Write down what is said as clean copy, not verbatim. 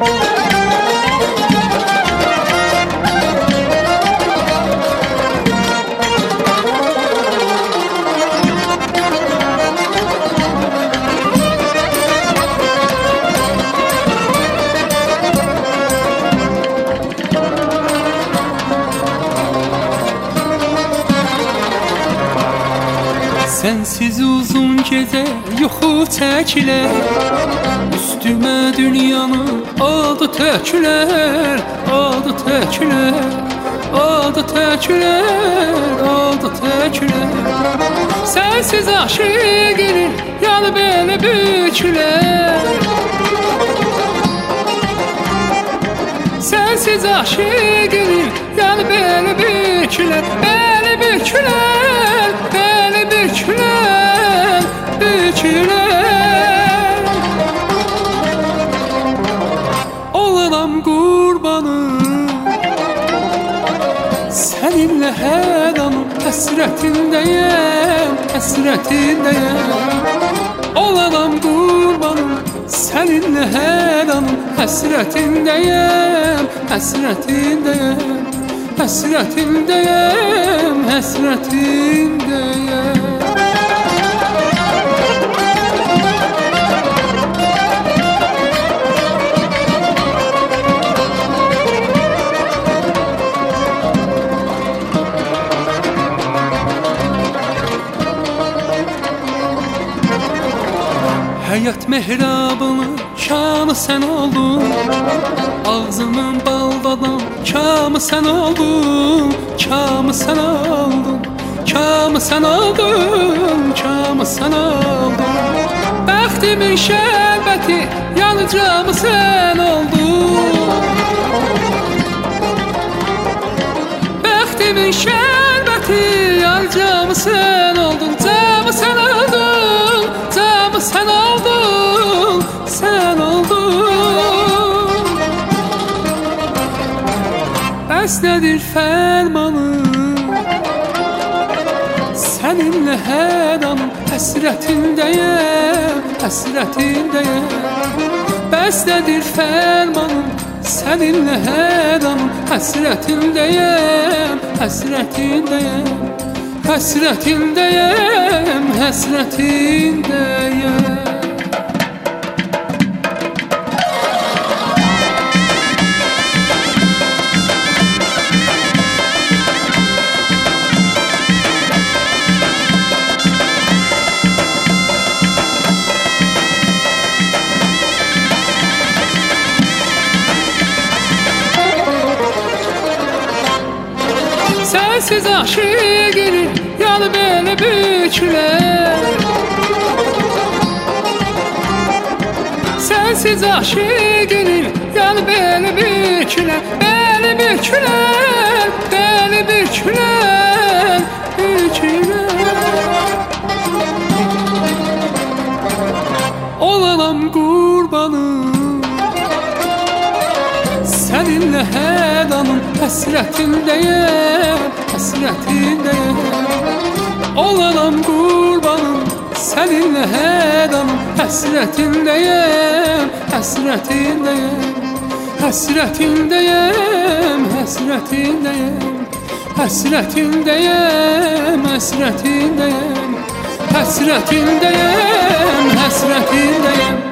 Sensiz uzun gece yuxu çəkilər, üstümə dünyanın adı təkilər, adı təkilər, adı təkilər, adı təkilər. Sensiz aşıq ilir, yanı belə bükülər. Sensiz aşıq ilir, yanı belə bükülər, belə bükülər, belə bükülər, bükülər. Olaram qurbanım, səninlə hər anım həsrətindəyəm, həsrətindəyəm. Olaram qurbanım, səninlə hər anım həsrətindəyəm, həsrətindəyəm, həsrətindəyəm, həsrətindəyəm. Həyat mehrabının kamı sən oldun, ağzımın baldadan kamı sən oldun, kamı sən oldun, kamı sən oldun, kamı sən oldun. Bəxtimin şərbəti yanıcamı sən oldun, bəxtimin şərbəti yanıcamı sən oldun, camı sən oldun, camı sən oldun, sən oldun. Bəs nədir fərmanın, səninlə hər an həsrətindəyəm, həsrətindəyəm. Bəs nədir fərmanın, səninlə hər an həsrətindəyəm, həsrətindəyəm, həsrətindəyəm, həsrətindəyəm. Sensiz aşıq ilir, yanı belə bükülər. Sensiz aşıq ilir, yanı belə bükülər, belə bükülər, belə bükülər, bükülər. Olaram qurbanım, səninlə hər anım həsrətindəyəm, həsrətindəyəm. Olaram qurbanım, səninlə hər anım həsrətindəyəm, həsrətindəyəm, həsrətindəyəm, həsrətindəyəm, həsrətindəyəm, həsrətindəyəm, həsrətindəyəm, həsrətindəyəm.